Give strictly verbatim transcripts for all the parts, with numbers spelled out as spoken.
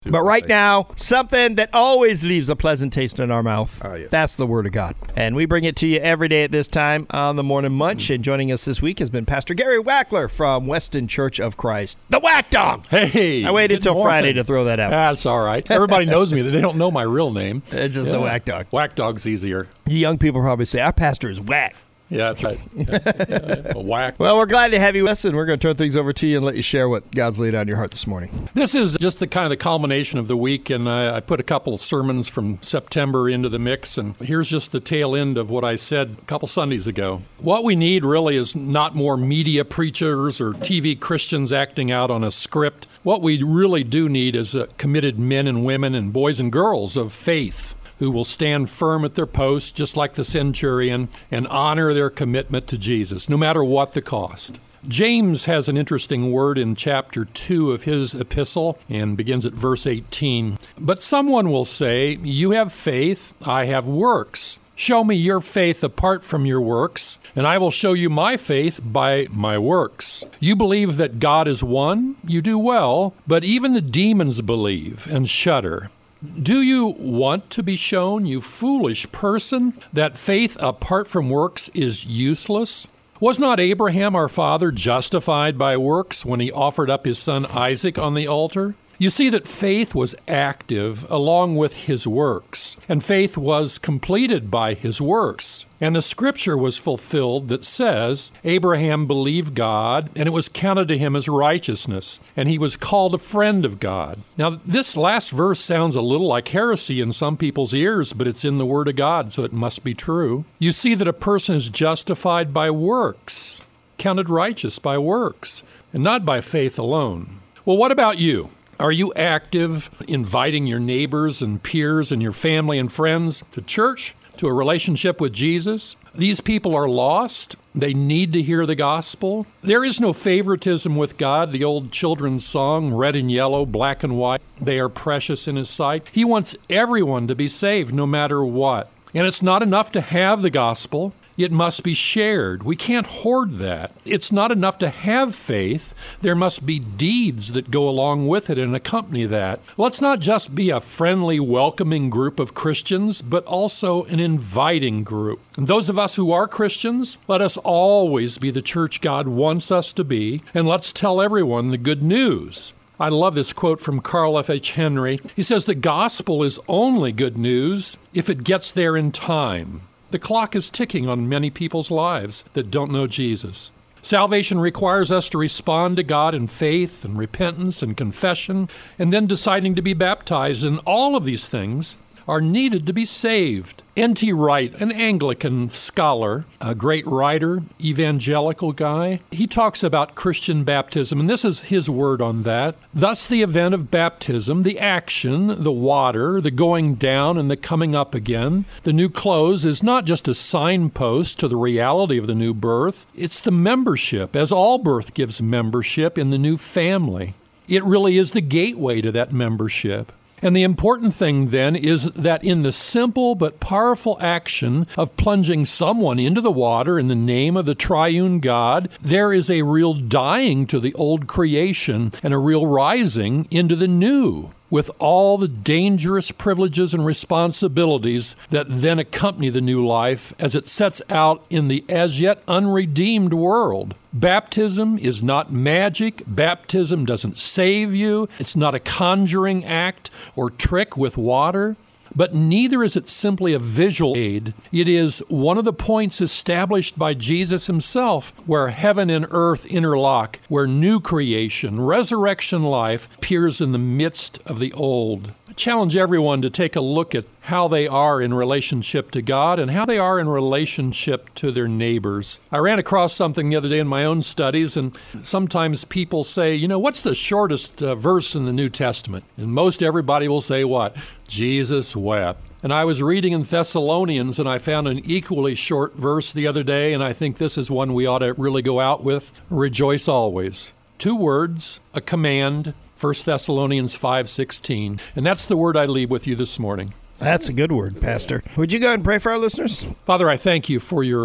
But right now, something that always leaves a pleasant taste in our mouth. Ah, yes. That's the Word of God. And we bring it to you every day at this time on the Morning Munch. Mm-hmm. And joining us this week has been Pastor Gary Wackler from Weston Church of Christ. The Whack Dog! Hey! I waited till Friday to throw that out. That's all right. Everybody knows me. They don't know my real name. It's just yeah. the Whack Dog. Whack Dog's easier. The young people probably say, our pastor is whack. Yeah, that's right. Yeah, a whack. Well, we're glad to have you, Wes, and we're going to turn things over to you and let you share what God's laid on your heart this morning. This is just the kind of the culmination of the week, and I, I put a couple of sermons from September into the mix, and here's just the tail end of what I said a couple Sundays ago. What we need really is not more media preachers or T V Christians acting out on a script. What we really do need is uh, committed men and women and boys and girls of faith who will stand firm at their post, just like the centurion, and honor their commitment to Jesus, no matter what the cost. James has an interesting word in chapter two of his epistle and begins at verse eighteen. But someone will say, you have faith, I have works. Show me your faith apart from your works, and I will show you my faith by my works. You believe that God is one? You do well, but even the demons believe and shudder. Do you want to be shown, you foolish person, that faith apart from works is useless? Was not Abraham our father justified by works when he offered up his son Isaac on the altar? You see that faith was active along with his works, and faith was completed by his works. And the scripture was fulfilled that says, Abraham believed God, and it was counted to him as righteousness, and he was called a friend of God. Now, this last verse sounds a little like heresy in some people's ears, but it's in the Word of God, so it must be true. You see that a person is justified by works, counted righteous by works, and not by faith alone. Well, what about you? Are you active, inviting your neighbors and peers and your family and friends to church, to a relationship with Jesus? These people are lost. They need to hear the gospel. There is no favoritism with God. The old children's song, red and yellow, black and white, they are precious in His sight. He wants everyone to be saved no matter what. And it's not enough to have the gospel. It must be shared. We can't hoard that. It's not enough to have faith. There must be deeds that go along with it and accompany that. Let's not just be a friendly, welcoming group of Christians, but also an inviting group. And those of us who are Christians, let us always be the church God wants us to be, and let's tell everyone the good news. I love this quote from Carl F H Henry. He says, the gospel is only good news if it gets there in time. The clock is ticking on many people's lives that don't know Jesus. Salvation requires us to respond to God in faith and repentance and confession, and then deciding to be baptized. And all of these things are needed to be saved. N T Wright, an Anglican scholar, a great writer, evangelical guy, he talks about Christian baptism, and this is his word on that. Thus the event of baptism, the action, the water, the going down and the coming up again, the new clothes is not just a signpost to the reality of the new birth. It's the membership, as all birth gives membership in the new family. It really is the gateway to that membership. And the important thing then is that in the simple but powerful action of plunging someone into the water in the name of the triune God, there is a real dying to the old creation and a real rising into the new, with all the dangerous privileges and responsibilities that then accompany the new life as it sets out in the as yet unredeemed world. Baptism is not magic. Baptism doesn't save you. It's not a conjuring act or trick with water. But neither is it simply a visual aid. It is one of the points established by Jesus himself where heaven and earth interlock, where new creation, resurrection life appears in the midst of the old. I challenge everyone to take a look at how they are in relationship to God and how they are in relationship to their neighbors. I ran across something the other day in my own studies, and sometimes people say, you know, what's the shortest uh, verse in the New Testament? And most everybody will say what? Jesus wept. And I was reading in Thessalonians, and I found an equally short verse the other day, and I think this is one we ought to really go out with. Rejoice always. Two words, a command, First Thessalonians five sixteen. And that's the word I leave with you this morning. That's a good word, Pastor. Would you go ahead and pray for our listeners? Father, I thank you for your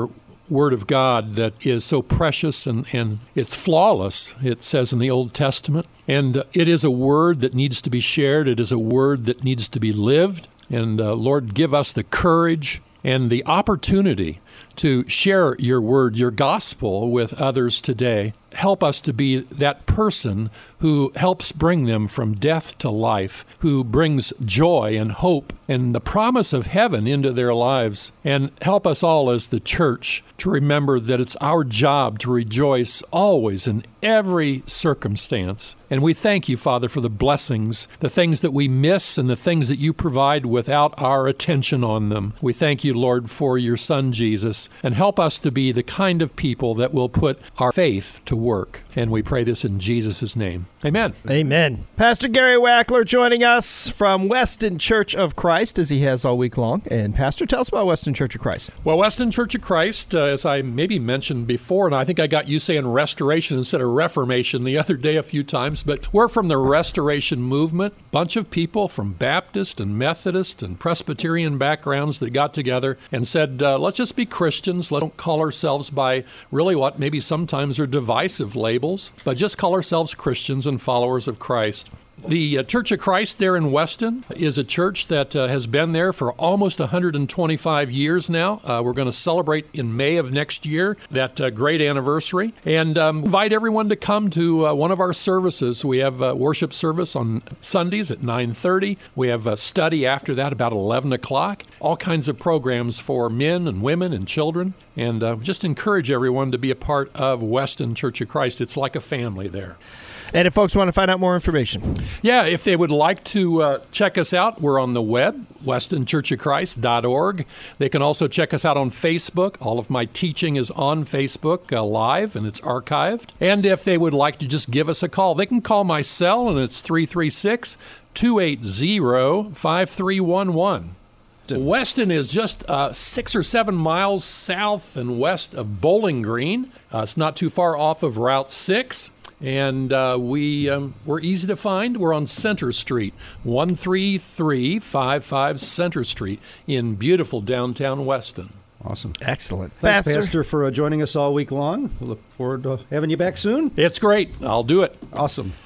Word of God that is so precious and, and it's flawless, it says in the Old Testament. And uh, it is a word that needs to be shared. It is a word that needs to be lived. And uh, Lord, give us the courage and the opportunity to share your word, your gospel with others today. Help us to be that person who helps bring them from death to life, who brings joy and hope and the promise of heaven into their lives. And help us all as the church to remember that it's our job to rejoice always in every circumstance. And we thank you, Father, for the blessings, the things that we miss and the things that you provide without our attention on them. We thank you, Lord, for your Son, Jesus, and help us to be the kind of people that will put our faith to work. And we pray this in Jesus' name. Amen. Amen. Pastor Gary Wackler joining us from Weston Church of Christ, as he has all week long. And Pastor, tell us about Weston Church of Christ. Well, Weston Church of Christ, uh, as I maybe mentioned before, and I think I got you saying restoration instead of reformation the other day a few times, but we're from the Restoration Movement, bunch of people from Baptist and Methodist and Presbyterian backgrounds that got together and said, uh, let's just be Christians. Let's don't call ourselves by really what maybe sometimes are divisive labels, but just call ourselves Christians and followers of Christ. The uh, Church of Christ there in Weston is a church that uh, has been there for almost one hundred twenty-five years now. Uh, we're going to celebrate in May of next year that uh, great anniversary, and um, invite everyone to come to uh, one of our services. We have a worship service on Sundays at nine thirty. We have a study after that about eleven o'clock. All kinds of programs for men and women and children, and uh, just encourage everyone to be a part of Weston Church of Christ. It's like a family there. And if folks want to find out more information. Yeah, if they would like to uh, check us out, we're on the web, weston church of christ dot org. They can also check us out on Facebook. All of my teaching is on Facebook uh, live, and it's archived. And if they would like to just give us a call, they can call my cell, and it's three three six, two eight zero, five three one one. Weston is just uh, six or seven miles south and west of Bowling Green. Uh, it's not too far off of Route six. And uh, we, um, we're easy to find. We're on Center Street, one three three five five Center Street in beautiful downtown Weston. Awesome. Excellent. Thanks, Pastor, Pastor, for uh, joining us all week long. We'll look forward to having you back soon. It's great. I'll do it. Awesome.